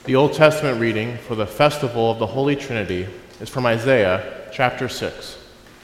The Old Testament reading for the Festival of the Holy Trinity is from Isaiah chapter 6.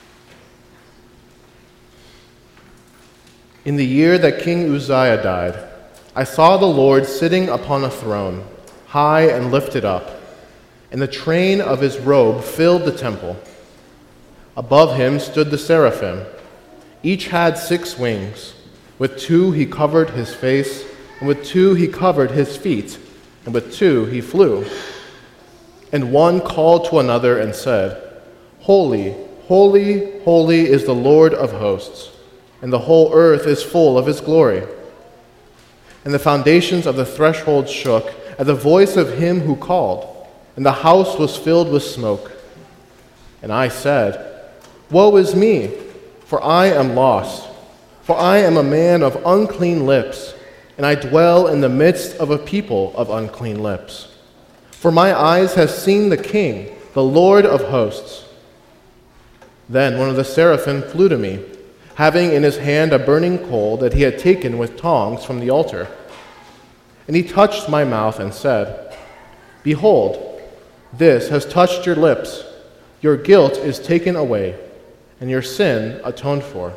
In the year that King Uzziah died, I saw the Lord sitting upon a throne, high and lifted up, and the train of his robe filled the temple. Above him stood the seraphim. Each had 6 wings. With 2 he covered his face, and with 2 he covered his feet, and with 2 he flew. And one called to another and said, Holy, holy, holy is the Lord of hosts, and the whole earth is full of his glory. And the foundations of the threshold shook at the voice of him who called, and the house was filled with smoke. And I said, Woe is me, for I am lost, for I am a man of unclean lips, and I dwell in the midst of a people of unclean lips. For my eyes have seen the King, the Lord of hosts. Then one of the seraphim flew to me, having in his hand a burning coal that he had taken with tongs from the altar. And he touched my mouth and said, Behold, this has touched your lips. Your guilt is taken away, and your sin atoned for.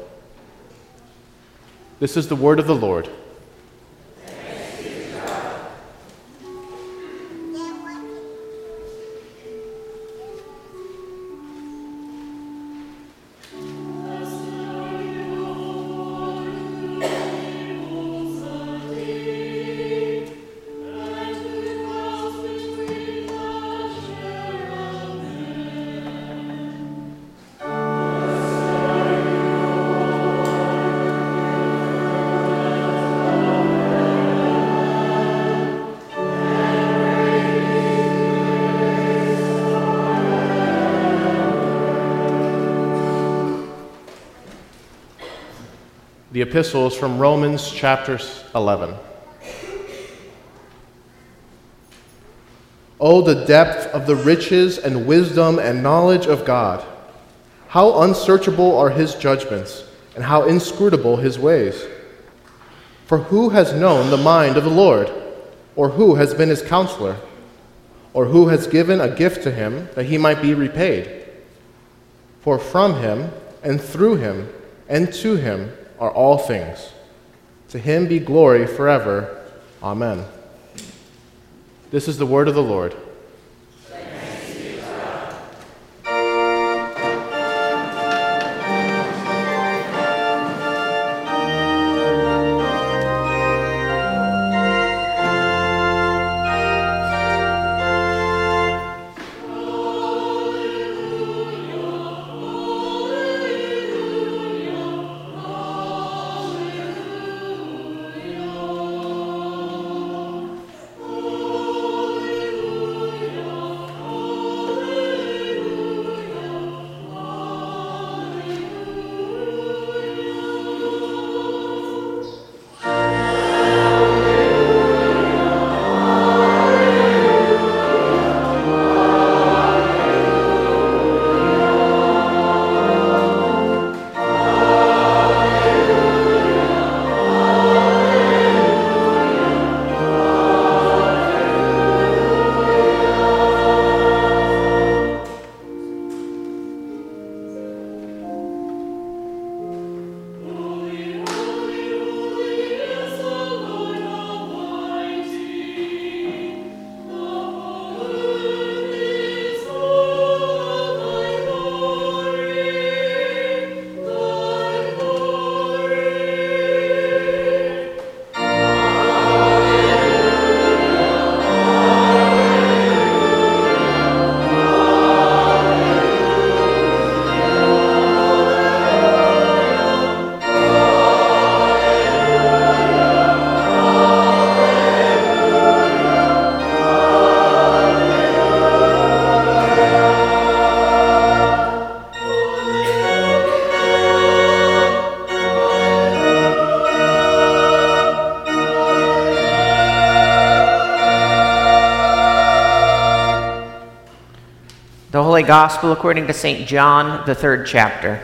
This is the word of the Lord. The epistle is from Romans chapter 11. Oh, the depth of the riches and wisdom and knowledge of God! How unsearchable are his judgments, and how inscrutable his ways! For who has known the mind of the Lord? Or who has been his counselor? Or who has given a gift to him that he might be repaid? For from him, and through him, and to him are all things. To him be glory forever. Amen. This is the word of the Lord. Thanks be to God. The Holy Gospel according to St. John, the 3rd chapter.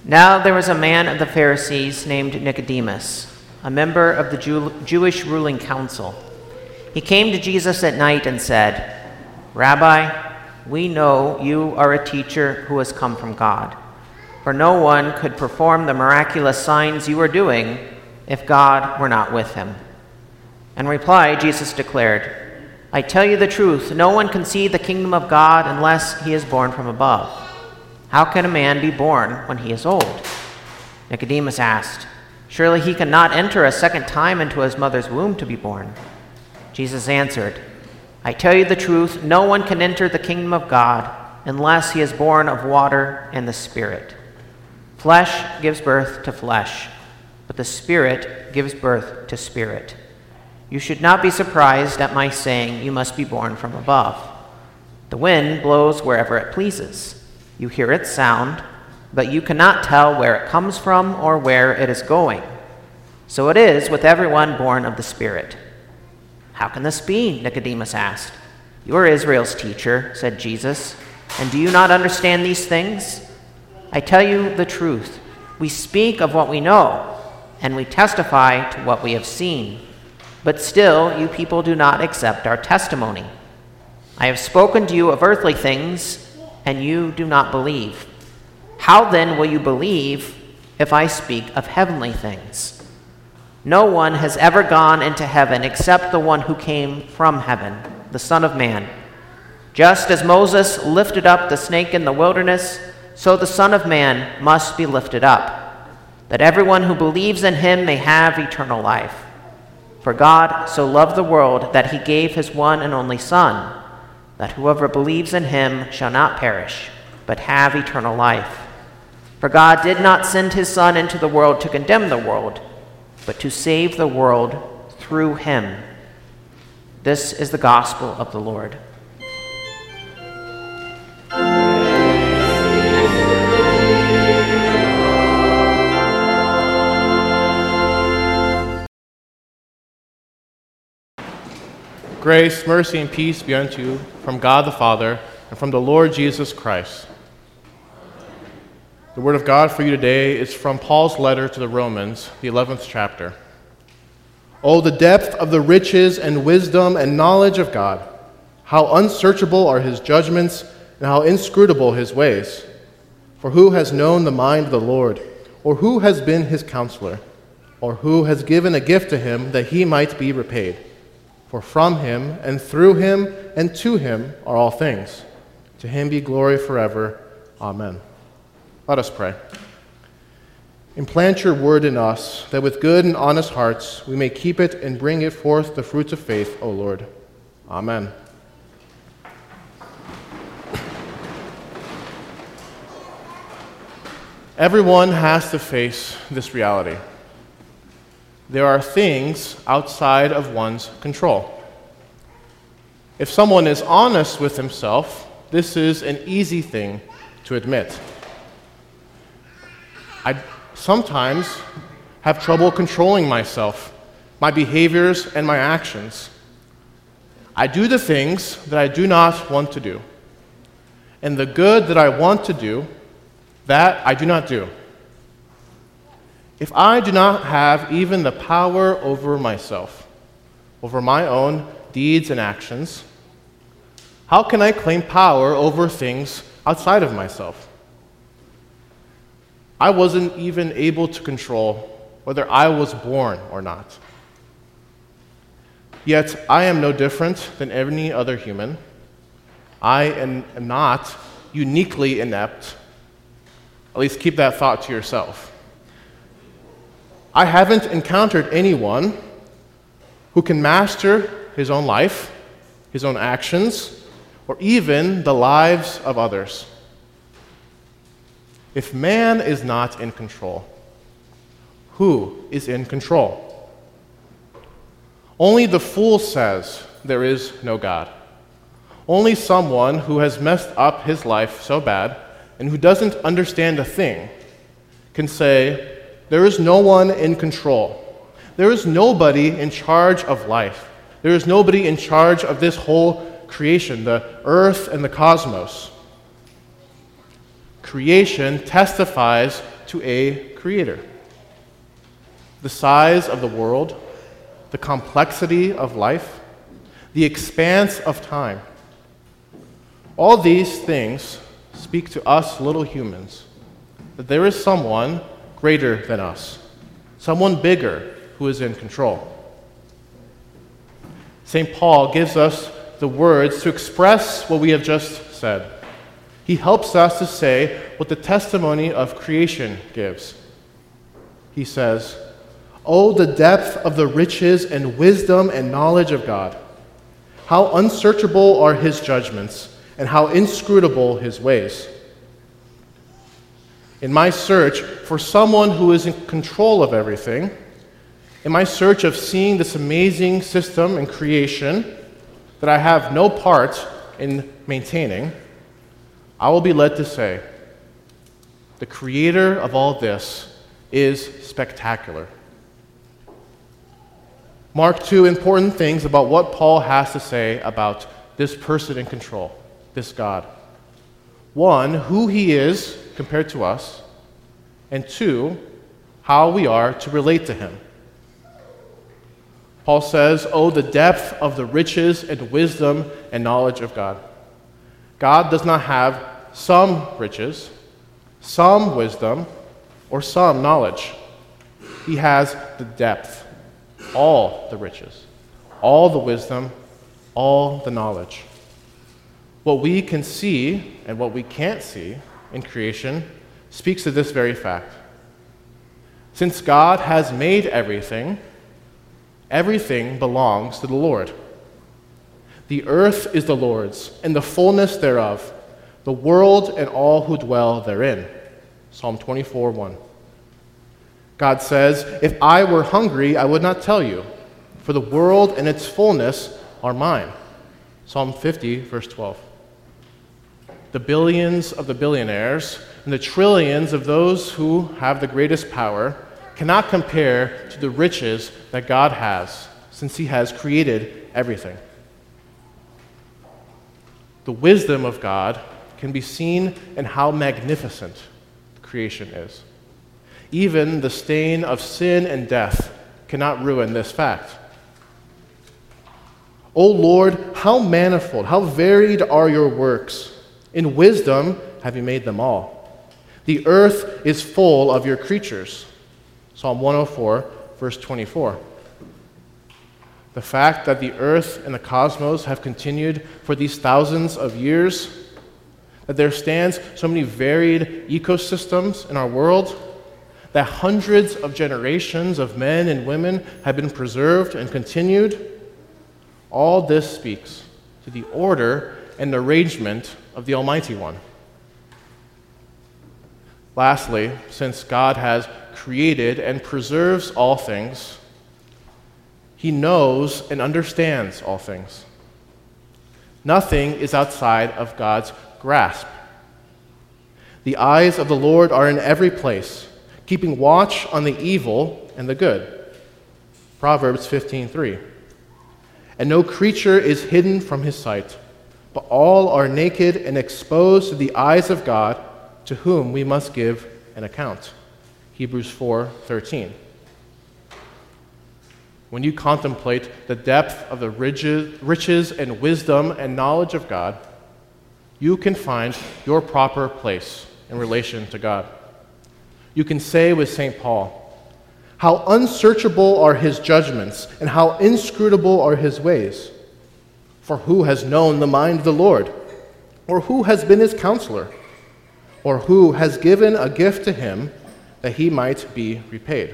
Now there was a man of the Pharisees named Nicodemus, a member of the Jewish ruling council. He came to Jesus at night and said, "Rabbi, we know you are a teacher who has come from God, for no one could perform the miraculous signs you are doing if God were not with him." In reply, Jesus declared, "I tell you the truth, no one can see the kingdom of God unless he is born from above. How can a man be born when he is old?" Nicodemus asked, "Surely he cannot enter a second time into his mother's womb to be born?" Jesus answered, "I tell you the truth, no one can enter the kingdom of God unless he is born of water and the Spirit. Flesh gives birth to flesh, but the Spirit gives birth to spirit. You should not be surprised at my saying you must be born from above. The wind blows wherever it pleases. You hear its sound, but you cannot tell where it comes from or where it is going. So it is with everyone born of the Spirit." "How can this be?" Nicodemus asked. "You are Israel's teacher," said Jesus, "and do you not understand these things? I tell you the truth. We speak of what we know, and we testify to what we have seen. But still, you people do not accept our testimony. I have spoken to you of earthly things, and you do not believe. How then will you believe if I speak of heavenly things? No one has ever gone into heaven except the one who came from heaven, the Son of Man. Just as Moses lifted up the snake in the wilderness, so the Son of Man must be lifted up, that everyone who believes in him may have eternal life. For God so loved the world that he gave his one and only Son, that whoever believes in him shall not perish, but have eternal life. For God did not send his Son into the world to condemn the world, but to save the world through him." This is the gospel of the Lord. Grace, mercy, and peace be unto you from God the Father and from the Lord Jesus Christ. The word of God for you today is from Paul's letter to the Romans, the 11th chapter. "Oh, the depth of the riches and wisdom and knowledge of God! How unsearchable are his judgments and how inscrutable his ways! For who has known the mind of the Lord, or who has been his counselor, or who has given a gift to him that he might be repaid? For from him, and through him, and to him are all things. To him be glory forever. Amen." Let us pray. Implant your word in us, that with good and honest hearts we may keep it and bring it forth the fruits of faith, O Lord. Amen. Everyone has to face this reality. There are things outside of one's control. If someone is honest with himself, this is an easy thing to admit. I sometimes have trouble controlling myself, my behaviors, and my actions. I do the things that I do not want to do, and the good that I want to do, that I do not do. If I do not have even the power over myself, over my own deeds and actions, how can I claim power over things outside of myself? I wasn't even able to control whether I was born or not. Yet I am no different than any other human. I am not uniquely inept. At least keep that thought to yourself. I haven't encountered anyone who can master his own life, his own actions, or even the lives of others. If man is not in control, who is in control? Only the fool says there is no God. Only someone who has messed up his life so bad and who doesn't understand a thing can say, there is no one in control. There is nobody in charge of life. There is nobody in charge of this whole creation, the earth and the cosmos. Creation testifies to a creator. The size of the world, the complexity of life, the expanse of time. All these things speak to us little humans that there is someone greater than us, someone bigger who is in control. St. Paul gives us the words to express what we have just said. He helps us to say what the testimony of creation gives. He says, "Oh, the depth of the riches and wisdom and knowledge of God! How unsearchable are his judgments, and how inscrutable his ways." In my search for someone who is in control of everything, in my search of seeing this amazing system and creation that I have no part in maintaining, I will be led to say, the creator of all this is spectacular. Mark two important things about what Paul has to say about this person in control, this God. One, who he is compared to us, and two, how we are to relate to him. Paul says, "Oh, the depth of the riches and wisdom and knowledge of God." God does not have some riches, some wisdom, or some knowledge. He has the depth, all the riches, all the wisdom, all the knowledge. What we can see and what we can't see in creation speaks to this very fact. Since God has made everything, everything belongs to the Lord. The earth is the Lord's, and the fullness thereof, the world and all who dwell therein. Psalm 24:1. God says, "If I were hungry, I would not tell you, for the world and its fullness are mine." Psalm 50, verse 12. The billions of the billionaires and the trillions of those who have the greatest power cannot compare to the riches that God has, since he has created everything. The wisdom of God can be seen in how magnificent creation is. Even the stain of sin and death cannot ruin this fact. O Lord, how manifold, how varied are your works. In wisdom have you made them all. The earth is full of your creatures. Psalm 104, verse 24. The fact that the earth and the cosmos have continued for these thousands of years, that there stands so many varied ecosystems in our world, that hundreds of generations of men and women have been preserved and continued, all this speaks to the order and arrangement of the Almighty One. Lastly, since God has created and preserves all things, he knows and understands all things. Nothing is outside of God's grasp. The eyes of the Lord are in every place, keeping watch on the evil and the good. Proverbs 15:3. And no creature is hidden from his sight, but all are naked and exposed to the eyes of God, to whom we must give an account. Hebrews 4:13. When you contemplate the depth of the riches and wisdom and knowledge of God, you can find your proper place in relation to God. You can say with St. Paul, "How unsearchable are his judgments, and how inscrutable are his ways. For who has known the mind of the Lord? Or who has been his counselor? Or who has given a gift to him that he might be repaid?"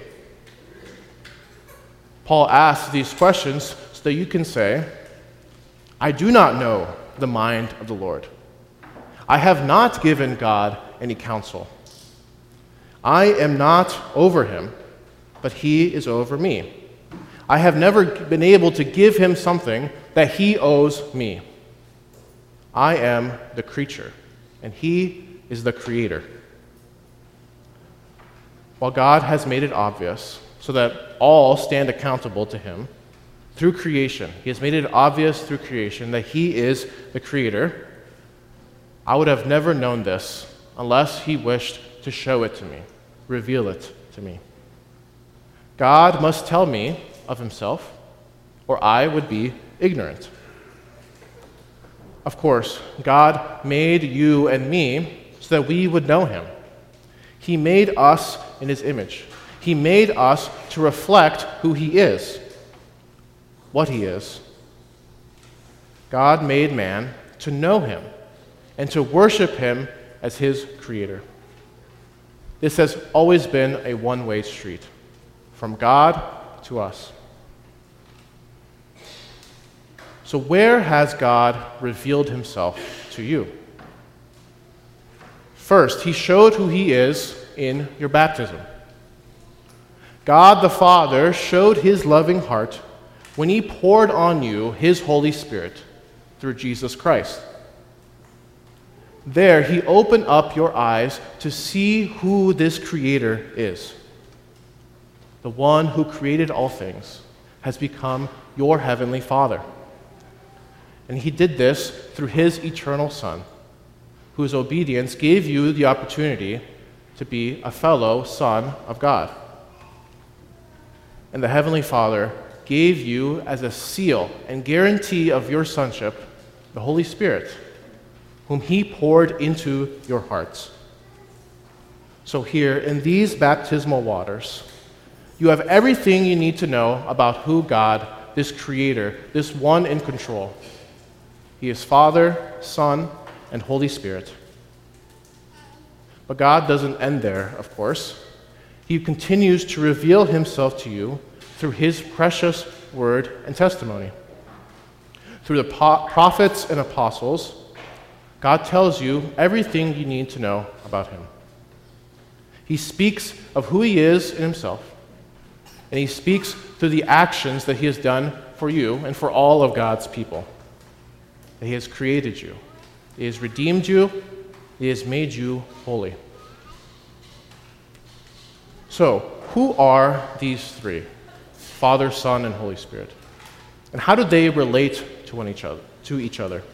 Paul asks these questions so that you can say, "I do not know the mind of the Lord. I have not given God any counsel. I am not over him, but he is over me. I have never been able to give him something that he owes me. I am the creature, and he is the creator." While God has made it obvious so that all stand accountable to him through creation, he has made it obvious through creation that he is the creator, I would have never known this unless he wished to show it to me reveal it to me. God must tell me of himself, or I would be ignorant. Of course, God made you and me so that we would know him. He made us in his image. He made us to reflect who he is, what he is. God made man to know him and to worship him as his creator. This has always been a one-way street, from God to us. So where has God revealed himself to you? First, he showed who he is in your baptism. God the Father showed his loving heart when he poured on you his Holy Spirit through Jesus Christ. There, he opened up your eyes to see who this Creator is. The one who created all things has become your heavenly Father. And he did this through his eternal Son, whose obedience gave you the opportunity to be a fellow son of God. And the Heavenly Father gave you as a seal and guarantee of your sonship the Holy Spirit, whom he poured into your hearts. So here, in these baptismal waters, you have everything you need to know about who God, this Creator, this one in control. He is Father, Son, and Holy Spirit. But God doesn't end there, of course. He continues to reveal himself to you through his precious word and testimony. Through the prophets and apostles, God tells you everything you need to know about him. He speaks of who he is in himself, and he speaks through the actions that he has done for you and for all of God's people. That he has created you, he has redeemed you, he has made you holy. So, who are these three? Father, Son, and Holy Spirit. And how do they relate to each other?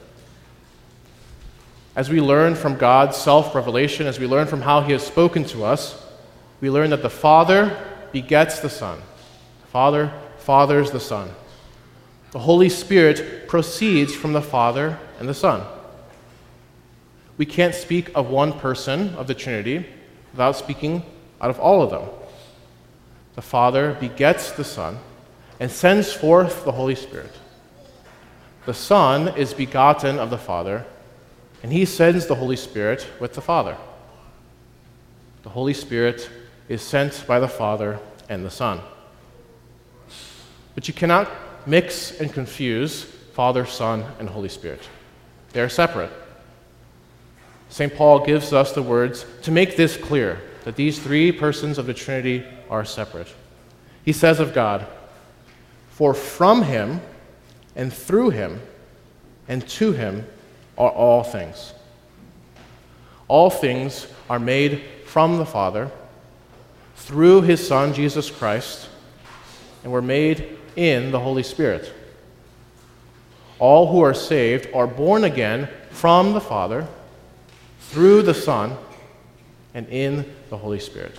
As we learn from God's self-revelation, as we learn from how he has spoken to us, we learn that the Father begets the Son. The Father fathers the Son. The Holy Spirit proceeds from the Father and the Son. We can't speak of one person of the Trinity without speaking out of all of them. The Father begets the Son and sends forth the Holy Spirit. The Son is begotten of the Father, and he sends the Holy Spirit with the Father. The Holy Spirit is sent by the Father and the Son. But you cannot mix and confuse Father, Son, and Holy Spirit. They are separate. St. Paul gives us the words to make this clear, that these three persons of the Trinity are separate. He says of God, "For from him and through him and to him are all things." All things are made from the Father, through his Son, Jesus Christ, and were made in the Holy Spirit. All who are saved are born again from the Father, through the Son, and in the Holy Spirit.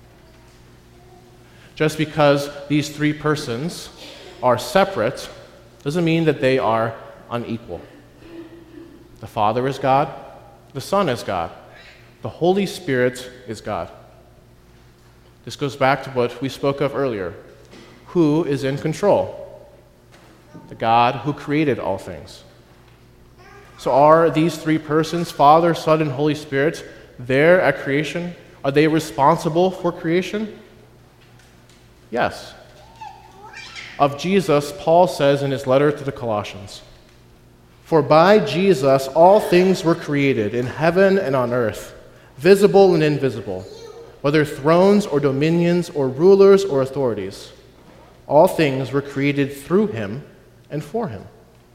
Just because these three persons are separate doesn't mean that they are unequal. The Father is God, the Son is God, the Holy Spirit is God. This goes back to what we spoke of earlier. Who is in control? The God who created all things. So are these three persons, Father, Son, and Holy Spirit, there at creation? Are they responsible for creation? Yes. Of Jesus, Paul says in his letter to the Colossians, "For by Jesus all things were created, in heaven and on earth, visible and invisible, whether thrones or dominions or rulers or authorities. All things were created through him and for him."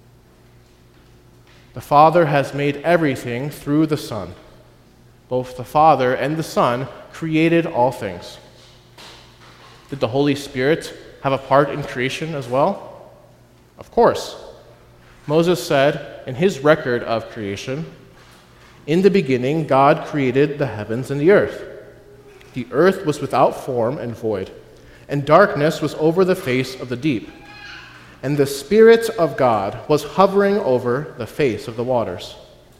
The Father has made everything through the Son. Both the Father and the Son created all things. Did the Holy Spirit have a part in creation as well? Of course. Moses said in his record of creation, "In the beginning, God created the heavens and the earth. The earth was without form and void, and darkness was over the face of the deep. And the Spirit of God was hovering over the face of the waters.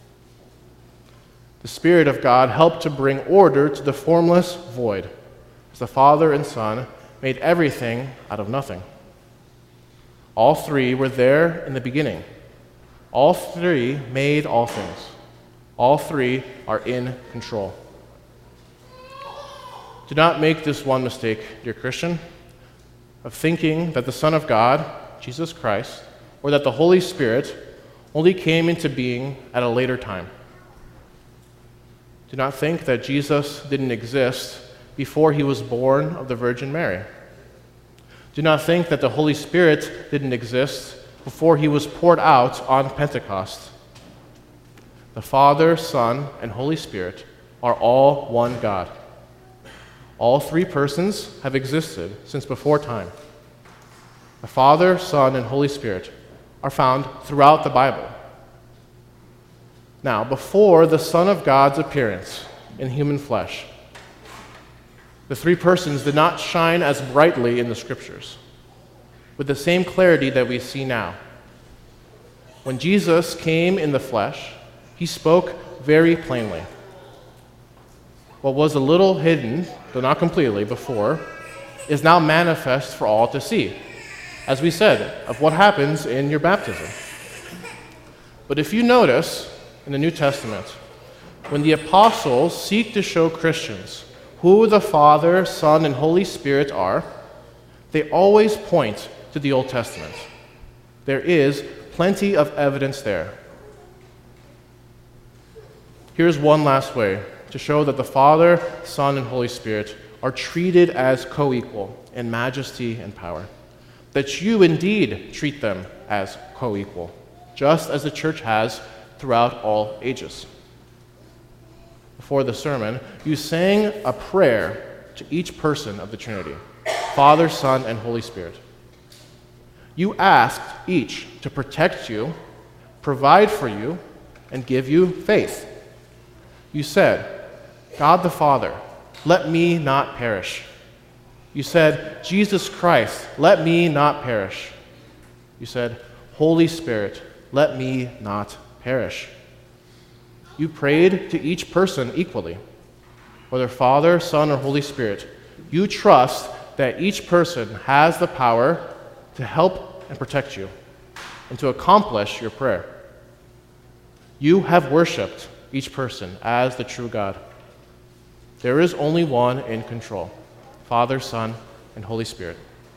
The Spirit of God helped to bring order to the formless void, as the Father and Son made everything out of nothing. All three were there in the beginning. All three made all things. All three are in control. Do not make this one mistake, dear Christian, of thinking that the Son of God, Jesus Christ, or that the Holy Spirit only came into being at a later time. Do not think that Jesus didn't exist before he was born of the Virgin Mary. Do not think that the Holy Spirit didn't exist before he was poured out on Pentecost. The Father, Son, and Holy Spirit are all one God. All three persons have existed since before time. The Father, Son, and Holy Spirit are found throughout the Bible. Now, before the Son of God's appearance in human flesh, the three persons did not shine as brightly in the Scriptures, with the same clarity that we see now. When Jesus came in the flesh, he spoke very plainly. What was a little hidden, though not completely, before, is now manifest for all to see, as we said, of what happens in your baptism. But if you notice in the New Testament, when the apostles seek to show Christians who the Father, Son, and Holy Spirit are, they always point to the Old Testament. There is plenty of evidence there. Here's one last way to show that the Father, Son, and Holy Spirit are treated as co-equal in majesty and power. That you indeed treat them as co-equal, just as the church has throughout all ages. Before the sermon, you sang a prayer to each person of the Trinity, Father, Son, and Holy Spirit. You asked each to protect you, provide for you, and give you faith. You said, God the Father, let me not perish. You said, Jesus Christ, let me not perish. You said, Holy Spirit, let me not perish. You prayed to each person equally, whether Father, Son, or Holy Spirit. You trust that each person has the power to help and protect you and to accomplish your prayer. You have worshiped each person as the true God. There is only one in control, Father, Son, and Holy Spirit.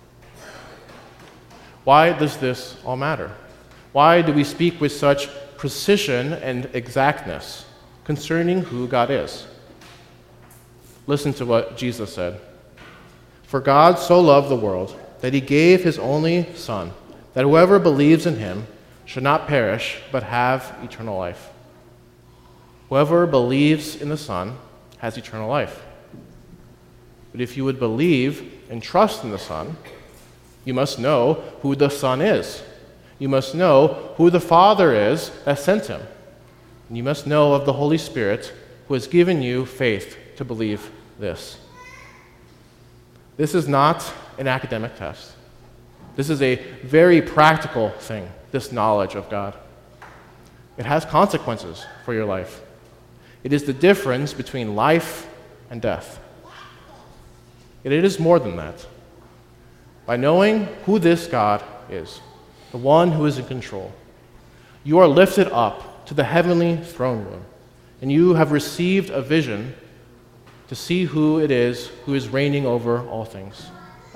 Why does this all matter? Why do we speak with such precision and exactness concerning who God is? Listen to what Jesus said. For God so loved the world that he gave his only Son, that whoever believes in him should not perish but have eternal life. Whoever believes in the Son has eternal life. But if you would believe and trust in the Son, you must know who the Son is. You must know who the Father is that sent him. And you must know of the Holy Spirit who has given you faith to believe this. This is not an academic test. This is a very practical thing, this knowledge of God. It has consequences for your life. It is the difference between life and death. Yet it is more than that. By knowing who this God is, the one who is in control, you are lifted up to the heavenly throne room, and you have received a vision to see who it is who is reigning over all things.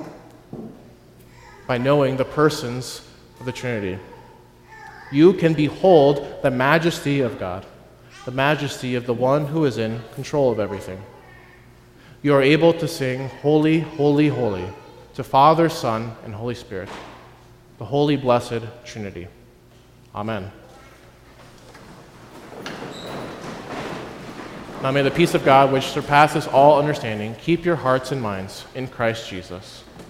By knowing the persons of the Trinity, you can behold the majesty of God, the majesty of the one who is in control of everything. You are able to sing, Holy, Holy, Holy, to Father, Son, and Holy Spirit, the holy, blessed Trinity. Amen. Now may the peace of God, which surpasses all understanding, keep your hearts and minds in Christ Jesus.